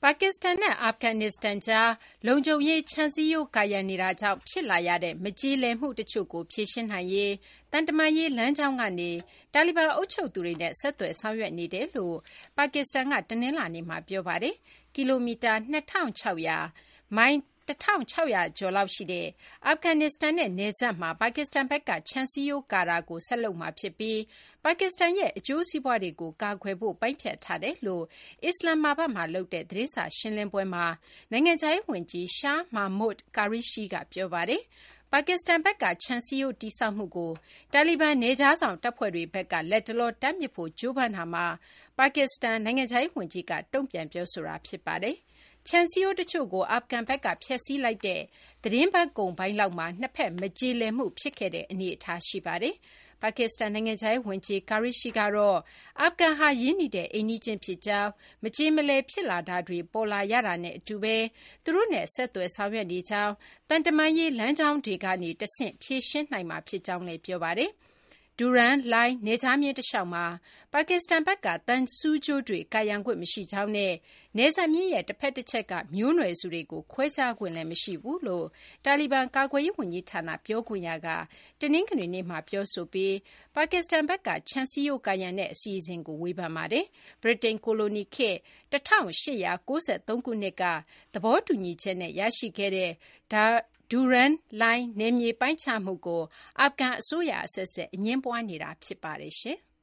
ပါကစ္စတန်နဲ့အာဖဂန်နစ္စတန်ကြားလုံခြုံရေးခြံစည်းရိုးကာရံနေတာကြောင့်ဖြစ်လာရတဲ့မကြေလည်မှုတချို့ကိုဖြေရှင်းနိုင်ရေးသံတမန်ရေးလမ်းကြောင်းကနေတာလီဘန်အုပ်ချုပ်သူတွေနဲ့ဆက်သွယ်ဆောင်ရွက်နေတယ်လို့ပါကစ္စတန်ကတနင်္လာနေ့မှာပြောပါတယ်။ကီလိုမီတာ2600မိုင်1600ကျော်လောက်ရှိတဲ့အာဖဂန်နစ္စတန်နဲ့နယ်စပ်မှာပါကစ္စတန်ဘက်ကခြံစည်းရိုးကာတာကိုဆက်လုပ်မှာဖြစ်ပြီးပါကစ္စတန်ရဲ့အကျိုးစီးပွားတွေကိုကာကွယ်ဖို့ပိုင်းဖြတ်ထားတယ်လို့အစ္စလာမ်မာဘတ်မှာလုပ်တဲ့သတင်းစာရှင်းလင်းပွဲမှာနိုင်ငံခြားရေးဝန်ကြီးရှားမာမွတ်ကာရီရှိကပြောပါတယ်။ပါကစ္စတန်ဘက်ကခြံစည်းရိုးတည်ဆောက်မှုကိုတာလီဘန်နေကြားဆောင်တပ်ဖွဲ့တွေဘက်ကလက်တလောတမ်းမြစ်ဖို့ကြိုးပမ်းတာမှာပါကစ္စတန်နိုင်ငံခြားရေးဝန်ကြီးကတုံ့ပြန်ပြောဆိုတာဖြစ်ပါတယ်။ခြံစည်းရိုးတချို့ကိုအာဖဂန်ဘက်ကဖျက်ဆီးလိုက်တဲ့သတင်းပတ်ကုန်ပိုင်းလောက်မှာနှစ်ဖက်မကြေလည်မှုဖြစ်ခဲ့တဲ့အနေအထားရှိပါတယ်။ပါကစ္စတန်နိုင်ငံခြားရေးဝန်ကြီးကာရီရှိကတော့အာဖဂန်ဟာရင်းနှီးတဲ့အိမ်နီးချင်းဖြစ်ကြောင်းမကြေမလည်ဖြစ်လာတာတွေပေါ်လာရတာနဲ့အတူပဲသူတို့နဲ့ဆက်သွယ်ဆောင်ရွက်နေကြောင်းတန်တမန်ရေးလမ်းကြောင်းတွေကနေတဆင့်ဖြေရှင်းနိုင်မှာဖြစ်ကြောင်းလည်းပြောပါတယ်။ဒူရန်လိုင်းနေကြားမြင့်တလျှောက်မှာပါကစ္စတန်ဘက်ကတန်ဆူးကြိုးတွေကာရံခွင့်မရှိကြောင်းနဲ့နယ်စပ်မြင့်ရဲ့တစ်ဖက်တစ်ချက်ကမျိုးနွယ်စုတွေကိုခွဲခြားခွင့်လည်းမရှိဘူးလို့တာလီဘန်ကာကွယ်ရေးဝန်ကြီးဌာနပြောခွင့်ရကတနင်္ဂနွေနေ့မှာပြောဆိုပြီးပါကစ္စတန်ဘက်ကခြံစည်းရိုးကာရံတဲ့အစီအစဉ်ကိုဝေဖန်ပါတယ်။ဗြိတိန်ကိုလိုနီခေတ်1893ခုနှစ်ကသဘောတူညီချက်နဲ့ရရှိခဲ့တဲ့ဒူရန်လိုင်းနယ်မြေပိုင်းခြားမှုကိုအာဖဂန်အစိုးရအဆက်ဆက်အငြင်းပွားနေတာဖြစ်ပါတယ်ရှင်။